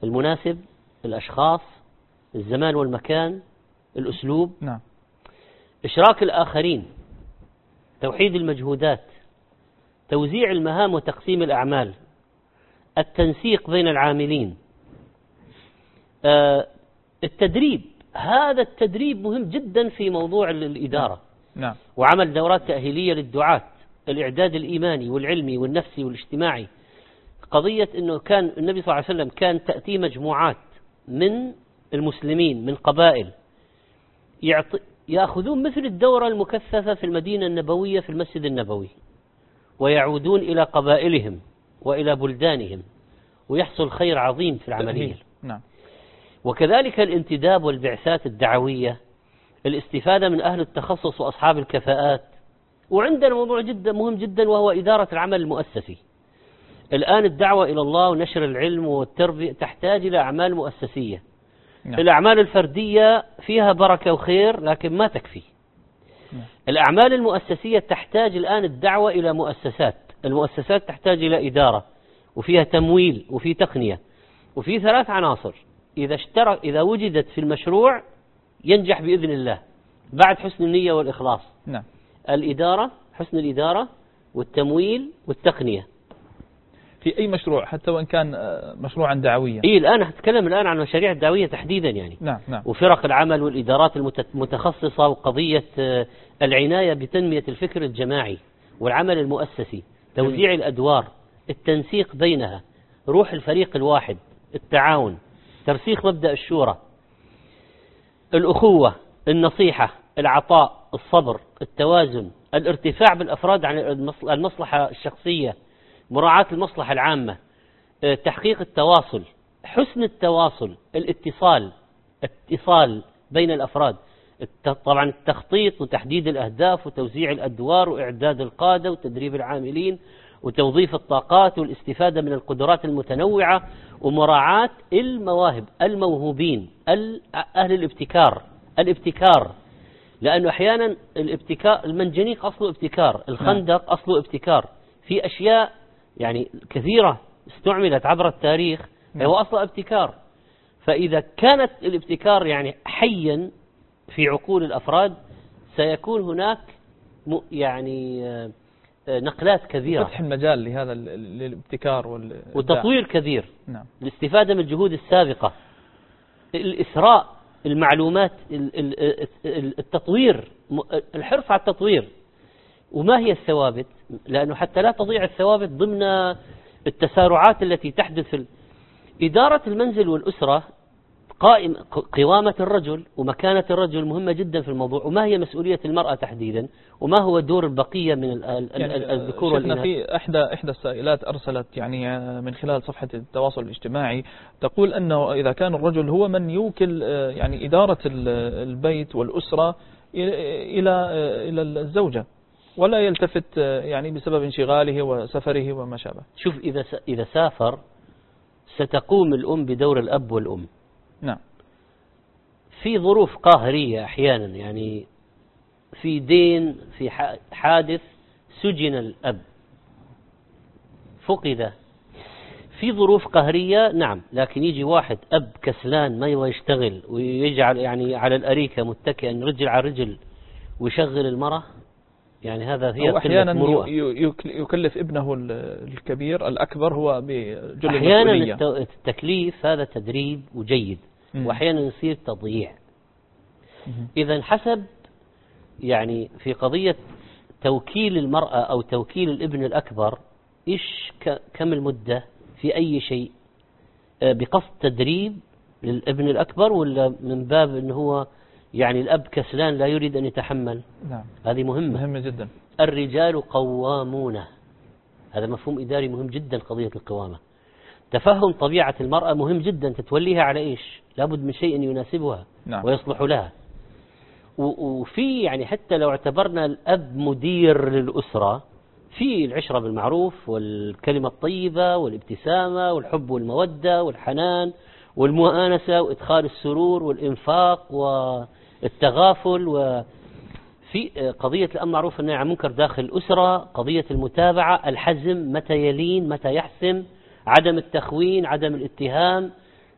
المناسب، الأشخاص، الزمان والمكان، الأسلوب. نعم. إشراك الآخرين، توحيد المجهودات، توزيع المهام وتقسيم الأعمال، التنسيق بين العاملين، آه التدريب. هذا التدريب مهم جدا في موضوع الإدارة. نعم. وعمل دورات تأهيلية للدعاة، الإعداد الإيماني والعلمي والنفسي والاجتماعي. قضية أنه كان النبي صلى الله عليه وسلم كان تأتي مجموعات من المسلمين من قبائل يعطي يأخذون مثل الدورة المكثفة في المدينة النبوية في المسجد النبوي، ويعودون إلى قبائلهم وإلى بلدانهم، ويحصل خير عظيم في العملية. نعم. وكذلك الانتداب والبعثات الدعوية، الاستفادة من أهل التخصص وأصحاب الكفاءات. وعندنا موضوع جدا مهم جدا وهو إدارة العمل المؤسسي. الآن الدعوة إلى الله ونشر العلم والتربية تحتاج إلى أعمال مؤسسية. نعم. الأعمال الفردية فيها بركة وخير لكن ما تكفي. نعم. الأعمال المؤسسية تحتاج الآن الدعوة إلى مؤسسات، المؤسسات تحتاج إلى إدارة وفيها تمويل وفي تقنية وفي ثلاث عناصر إذا اشترك إذا وجدت في المشروع ينجح بإذن الله بعد حسن النية والإخلاص. نعم. الإدارة، حسن الإدارة والتمويل والتقنية في أي مشروع حتى وإن كان مشروعا دعويا. إيه الآن هتكلم الآن عن المشاريع الدعوية تحديدا يعني. نعم. نعم. وفرق العمل والإدارات المتخصصة وقضية العناية بتنمية الفكر الجماعي والعمل المؤسسي، توزيع جميل. الأدوار، التنسيق بينها، روح الفريق الواحد، التعاون، ترسيخ مبدأ الشورى، الأخوة، النصيحة، العطاء، الصبر، التوازن، الارتفاع بالأفراد عن المصلحة الشخصية، مراعاة المصلحة العامة، تحقيق التواصل، حسن التواصل، الاتصال، اتصال بين الأفراد، طبعا التخطيط وتحديد الأهداف وتوزيع الأدوار وإعداد القادة وتدريب العاملين وتوظيف الطاقات والاستفادة من القدرات المتنوعة ومراعاة المواهب، الموهوبين، أهل الابتكار، الابتكار لأنه أحيانا الابتكار المنجنيق أصله ابتكار، الخندق أصله ابتكار، في أشياء يعني كثيرة استعملت عبر التاريخ هو أصله ابتكار. فإذا كانت الابتكار يعني حيا في عقول الأفراد سيكون هناك يعني نقلات كبيرة، فتح المجال لهذا الابتكار وتطوير كبير. نعم. الاستفادة من الجهود السابقة، الإسراء المعلومات، التطوير، الحرص على التطوير. وما هي الثوابت؟ لأنه حتى لا تضيع الثوابت ضمن التسارعات التي تحدث في إدارة المنزل والأسرة. قائم قوامة الرجل ومكانة الرجل مهمة جدا في الموضوع، وما هي مسؤولية المرأة تحديدا، وما هو دور البقية من يعني الذكور والإناث. في إحدى إحدى السائلات أرسلت يعني من خلال صفحة التواصل الاجتماعي تقول أنه إذا كان الرجل هو من يوكل يعني إدارة البيت والأسرة إلى إلى الزوجة ولا يلتفت يعني بسبب انشغاله وسفره وما شابه. شوف إذا إذا سافر ستقوم الأم بدور الأب والأم. نعم. في ظروف قاهرية أحيانا يعني في دين في حادث سجن الأب فقد في ظروف قهرية نعم، لكن يجي واحد أب كسلان ما يبغى يشتغل ويجعل يعني على الأريكة متكئا رجل على رجل ويشغل المرأة، يعني هذا هي أحيانا يكلف ابنه الكبير الأكبر هو بجل أحيانا المسؤولية. التكليف هذا تدريب وجيد م. وأحيانا يصير تضييع. إذا حسب يعني في قضية توكيل المرأة أو توكيل الابن الأكبر إيش كم المدة في أي شيء، بقصد تدريب للابن الأكبر ولا من باب أنه هو يعني الأب كسلان لا يريد أن يتحمل. نعم. هذه مهمة مهمة جدا. الرجال قوامون، هذا مفهوم إداري مهم جدا. قضية القوامة تفهم طبيعة المرأة مهم جدا، تتوليها على إيش لابد من شيء يناسبها. نعم. ويصلح لها. وفي يعني حتى لو اعتبرنا الأب مدير للأسرة في العشرة بالمعروف والكلمة الطيبة والابتسامة والحب والمودة والحنان والمؤانسة وإدخال السرور والإنفاق والتغافل، وفي قضية الأمر معروف والنهي عن المنكر داخل الأسرة، قضية المتابعة، الحزم متى يلين متى يحسم، عدم التخوين، عدم الاتهام،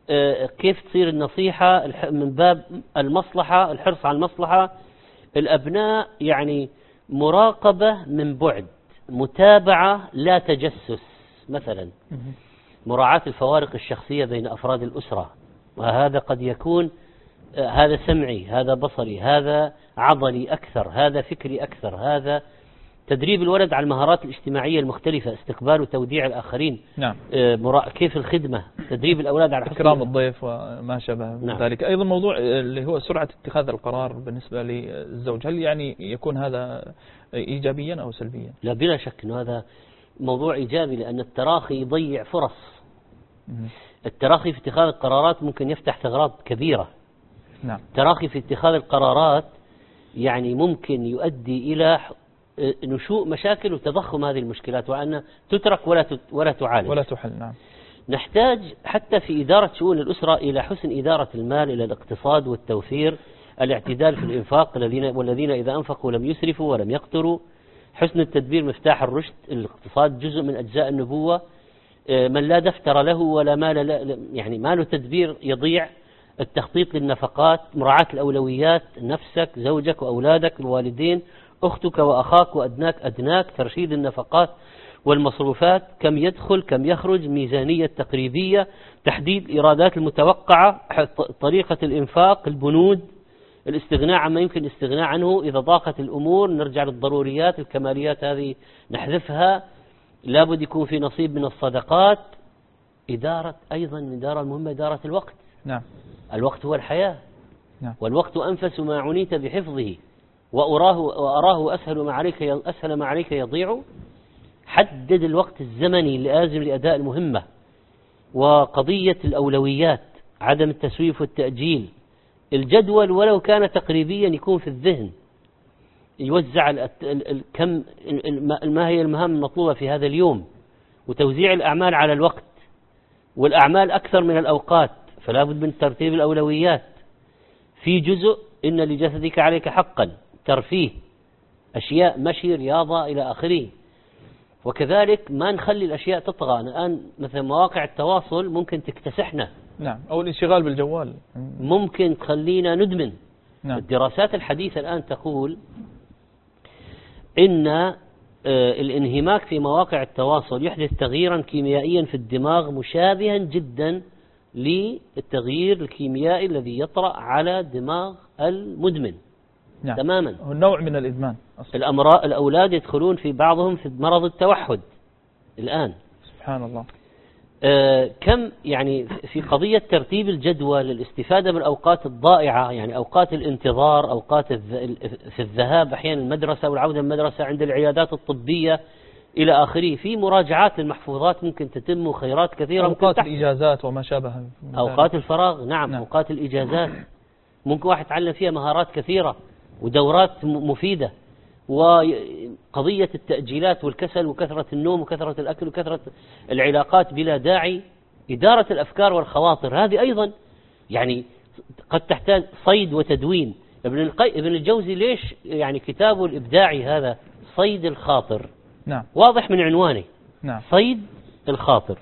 كيف تصير النصيحة من باب المصلحة، الحرص على المصلحة. الأبناء يعني مراقبة من بعد، متابعة لا تجسس، مثلا مراعاة الفوارق الشخصية بين أفراد الأسرة، وهذا قد يكون هذا سمعي، هذا بصري، هذا عضلي أكثر، هذا فكري أكثر، هذا تدريب الولد على المهارات الاجتماعية المختلفة، استقبال وتوديع الآخرين. نعم. كيف الخدمة، تدريب الأولاد على إكرام الضيف وما شابه نعم. ذلك. أيضا موضوع اللي هو سرعة اتخاذ القرار بالنسبة للزوج، هل يعني يكون هذا إيجابيا أو سلبيا؟ لا بلا شك أنه هذا موضوع إيجابي، لأن التراخي يضيع فرص. التراخي في اتخاذ القرارات ممكن يفتح ثغرات كبيرة. نعم. التراخي في اتخاذ القرارات يعني ممكن يؤدي إلى نشوء مشاكل وتضخم هذه المشكلات، وأن تترك ولا ولا تعالج ولا تحل. نعم. نحتاج حتى في إدارة شؤون الأسرة إلى حسن إدارة المال، إلى الاقتصاد والتوفير، الاعتدال في الإنفاق، والذين إذا أنفقوا لم يسرفوا ولم يقتروا، حسن التدبير مفتاح الرشد، الاقتصاد جزء من أجزاء النبوة، من لا دفتر له ولا مال لا يعني ماله تدبير يضيع، التخطيط للنفقات، مراعاة الأولويات، نفسك، زوجك وأولادك، الوالدين، أختك وأخاك وأدناك أدناك، ترشيد النفقات والمصروفات، كم يدخل كم يخرج، ميزانية تقريبية، تحديد الإيرادات المتوقعة، طريقة الإنفاق، البنود، الاستغناء عما يمكن الاستغناء عنه إذا ضاقت الأمور، نرجع للضروريات، الكماليات هذه نحذفها، لابد يكون في نصيب من الصدقات. إدارة أيضا إدارة المهمة إدارة الوقت. نعم. الوقت هو الحياة. نعم. والوقت أنفس ما عنيت بحفظه، وأراه وأراه أسهل ما عليك أسهل ما عليك يضيع. حدد الوقت الزمني اللازم لأداء المهمة، وقضية الأولويات، عدم التسويف والتأجيل، الجدول ولو كان تقريبيا يكون في الذهن، يوزع كم ما هي المهام المطلوبة في هذا اليوم، وتوزيع الأعمال على الوقت، والأعمال أكثر من الأوقات، فلا بد من ترتيب الأولويات. في جزء إن لجسدك عليك حقا، ترفيه، أشياء مشي، رياضة، إلى آخره. وكذلك ما نخلي الأشياء تطغى. الآن مثلا مواقع التواصل ممكن تكتسحنا. نعم. أو الانشغال بالجوال ممكن تخلينا ندمن. نعم. الدراسات الحديثة الآن تقول إن الانهماك في مواقع التواصل يحدث تغييرا كيميائيا في الدماغ مشابها جدا للتغيير الكيميائي الذي يطرأ على دماغ المدمن. نعم. تماما. هو نوع من الإدمان أصلا. الأمراض الأولاد يدخلون في بعضهم في مرض التوحد الآن. سبحان الله. آه كم يعني في قضية ترتيب الجدول، الاستفادة من الأوقات الضائعة، يعني أوقات الانتظار، أوقات في الذهاب أحيانا المدرسة والعودة من المدرسة، عند العيادات الطبية إلى آخره، في مراجعات للمحفوظات ممكن تتم، وخيرات كثيرة، أوقات الإجازات وما شابه، أوقات الفراغ. نعم. نعم. أوقات الإجازات ممكن واحد يتعلم فيها مهارات كثيرة ودورات مفيدة. وقضية التأجيلات والكسل وكثرة النوم وكثرة الأكل وكثرة العلاقات بلا داعي، إدارة الأفكار والخواطر هذه أيضا يعني قد تحتاج صيد وتدوين. ابن القي... ابن الجوزي ليش يعني كتابه الإبداعي هذا صيد الخاطر؟ نعم. واضح من عنوانه. نعم. صيد الخاطر.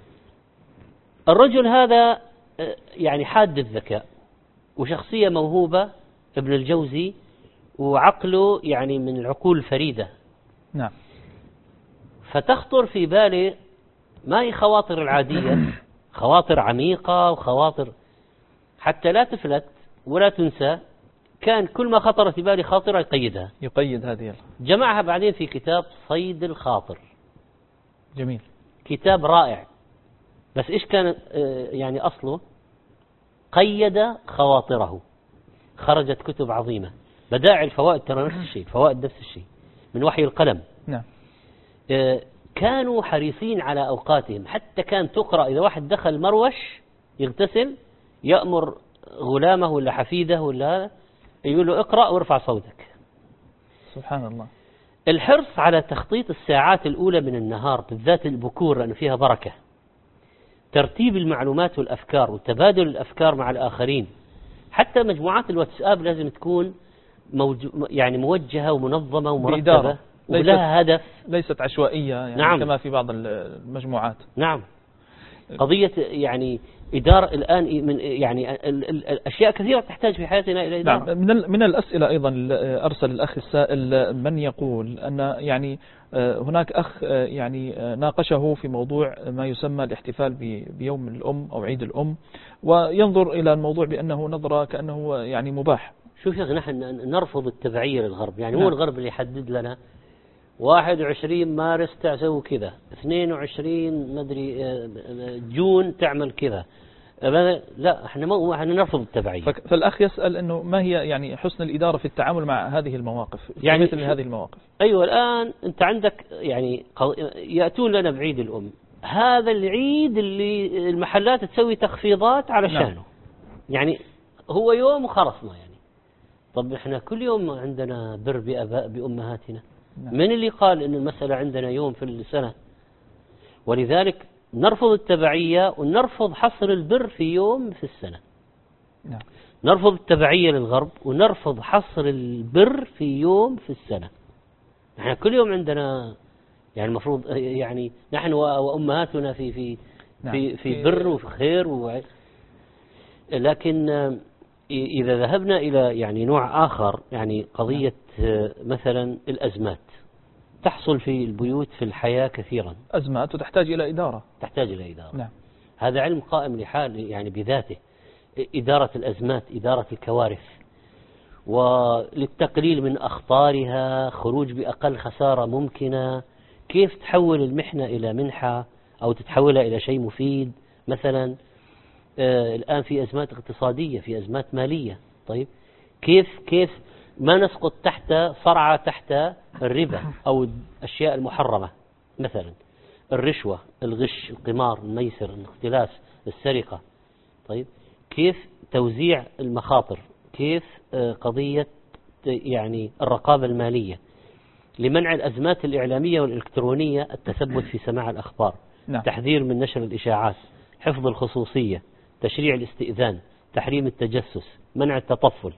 الرجل هذا يعني حاد الذكاء وشخصية موهوبة ابن الجوزي، وعقله يعني من العقول الفريدة. نعم. فتخطر في باله ما هي خواطر العادية، خواطر عميقة وخواطر حتى لا تفلت ولا تنسى. كان كل ما خطر في باله خاطرة يقيدها، يقيد هذه، جمعها بعدين في كتاب صيد الخاطر. جميل. كتاب رائع. بس إيش كان يعني أصله؟ قيد خواطره. خرجت كتب عظيمة. بدائع الفوائد ترى نفس الشيء، فوائد نفس الشيء من وحي القلم. نعم. كانوا حريصين على أوقاتهم، حتى كان تقرأ إذا واحد دخل مروش يغتسل يأمر غلامه ولا حفيده ولا هذا يقول له اقرأ وارفع صوتك. سبحان الله. الحرص على تخطيط الساعات الأولى من النهار بالذات البكور لأنه فيها بركة. ترتيب المعلومات والأفكار وتبادل الأفكار مع الآخرين. حتى مجموعات الواتساب لازم تكون موج... يعني موجهة ومنظمة ومرتبة ولها هدف، ليست عشوائية يعني. نعم. كما في بعض المجموعات. نعم. قضية يعني إدارة الآن من يعني الأشياء كثيرة تحتاج في حياتنا إلى إدارة. نعم. من من الأسئلة أيضا أرسل الأخ السائل من يقول أن يعني هناك أخ يعني ناقشه في موضوع ما يسمى الاحتفال بيوم الأم أو عيد الأم، وينظر إلى الموضوع بأنه نظرة كأنه يعني مباح. شوف يا أخي، نحن نرفض التبعية للغرب، يعني نعم. هو الغرب اللي يحدد لنا واحد وعشرين مارس تسوي كذا، اثنين وعشرين مدري جون تعمل كذا. لا، احنا ما احنا نرفض التبعية. فالأخ يسأل انه ما هي يعني حسن الإدارة في التعامل مع هذه المواقف، يعني مثل هذه المواقف. ايوه، الآن انت عندك يعني يأتون لنا بعيد الأم، هذا العيد اللي المحلات تسوي تخفيضات علشانه. نعم. يعني هو يوم وخلصنا يعني. طب احنا كل يوم عندنا بر بأباء بأمهاتنا. نعم. من اللي قال ان المسألة عندنا يوم في السنة؟ ولذلك نرفض التبعية ونرفض حصر البر في يوم في السنة. نعم. نرفض التبعية للغرب ونرفض حصر البر في يوم في السنة. نحن كل يوم عندنا يعني المفروض يعني نحن وأمهاتنا في في نعم. في في بر وفي خير و... لكن إذا ذهبنا إلى يعني نوع آخر، يعني قضية نعم. مثلا الأزمات تحصل في البيوت في الحياة كثيرا، أزمات وتحتاج إلى إدارة، تحتاج إلى إدارة. نعم. هذا علم قائم لحال يعني بذاته، إدارة الأزمات، إدارة الكوارث، وللتقليل من أخطارها، خروج بأقل خسارة ممكنة، كيف تحول المحنة إلى منحة أو تتحولها إلى شيء مفيد. مثلا آه الآن في أزمات اقتصادية، في أزمات مالية، طيب كيف كيف ما نسقط تحت صرعة تحت الربا أو الأشياء المحرمة، مثلا الرشوة، الغش، القمار، الميسر، الاختلاس، السرقة. طيب كيف توزيع المخاطر، كيف قضية يعني الرقابة المالية لمنع الأزمات الإعلامية والإلكترونية، التثبت في سماع الأخبار. نعم. تحذير من نشر الإشاعات، حفظ الخصوصية، تشريع الاستئذان، تحريم التجسس، منع التطفل.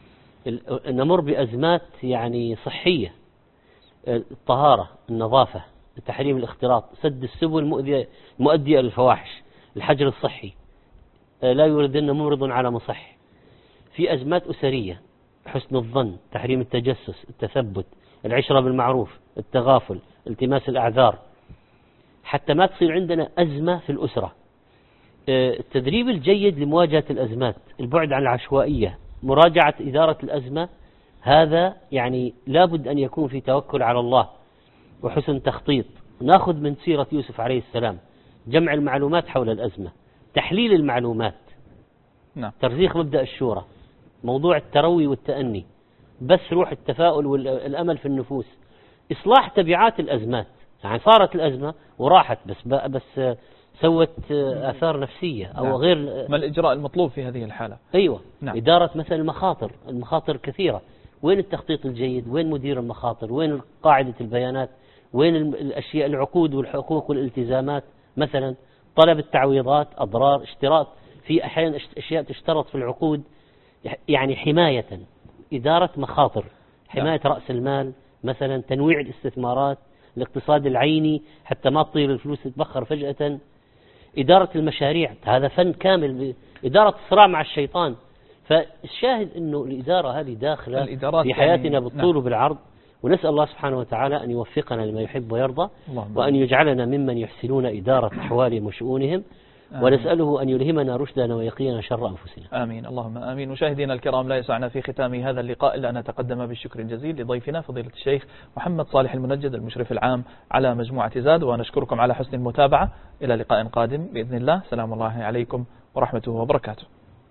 نمر بأزمات يعني صحية، الطهارة، النظافة، تحريم الاختلاط، سد السبل المؤدية للفواحش، الحجر الصحي، لا يوردن ممرض على مصح. في أزمات أسرية، حسن الظن، تحريم التجسس، التثبت، العشرة بالمعروف، التغافل، التماس الأعذار، حتى ما تصير عندنا أزمة في الأسرة. التدريب الجيد لمواجهة الأزمات، البعد عن العشوائية، مراجعة إدارة الأزمة، هذا يعني لابد أن يكون في توكل على الله وحسن تخطيط. ناخذ من سيرة يوسف عليه السلام جمع المعلومات حول الأزمة، تحليل المعلومات. نعم. ترسيخ مبدأ الشورى، موضوع التروي والتأني، بس روح التفاؤل والأمل في النفوس، إصلاح تبعات الأزمات. يعني صارت الأزمة وراحت، بس بس سوت آثار نفسية أو نعم. غير ما الإجراء المطلوب في هذه الحالة؟ أيوة. نعم. إدارة مثلا المخاطر، المخاطر كثيرة، وين التخطيط الجيد، وين مدير المخاطر، وين قاعدة البيانات، وين الأشياء، العقود والحقوق والالتزامات، مثلا طلب التعويضات، أضرار، اشتراط، في أحيانا أشياء تشترط في العقود، يعني حماية، إدارة مخاطر، حماية نعم. رأس المال، مثلا تنويع الاستثمارات، الاقتصاد العيني حتى ما تطير الفلوس تتبخر فجأة، إدارة المشاريع، هذا فن كامل، إدارة الصراع مع الشيطان. فالشاهد أنه الإدارة هذه داخلة في حياتنا يعني بالطول نعم. وبالعرض، ونسأل الله سبحانه وتعالى أن يوفقنا لما يحب ويرضى، وأن يجعلنا ممن يحسنون إدارة أحوالهم وشؤونهم، ونسأله أن يلهمنا رشدنا ويقينا شر أنفسنا. آمين، اللهم آمين. مشاهدينا الكرام، لا يسعنا في ختام هذا اللقاء إلا أن نتقدم بالشكر الجزيل لضيفنا فضيلة الشيخ محمد صالح المنجد، المشرف العام على مجموعة زاد، ونشكركم على حسن المتابعة. إلى لقاء قادم بإذن الله. سلام الله عليكم ورحمته وبركاته.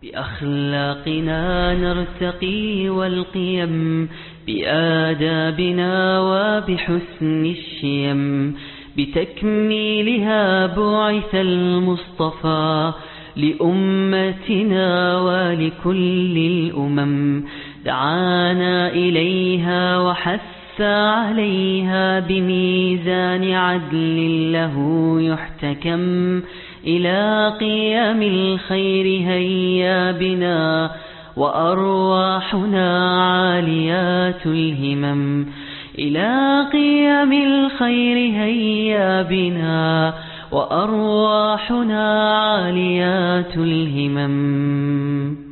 بأخلاقنا نرتقي والقيم، بآدابنا وبحسن الشيم، بتكميلها بعث المصطفى لأمتنا ولكل الأمم، دعانا إليها وحث عليها بميزان عدل له يحتكم، إلى قيام الخير هيا بنا وأرواحنا عاليات الهمم، إلى قيام الخير هيا بنا وأرواحنا عاليات الهمم.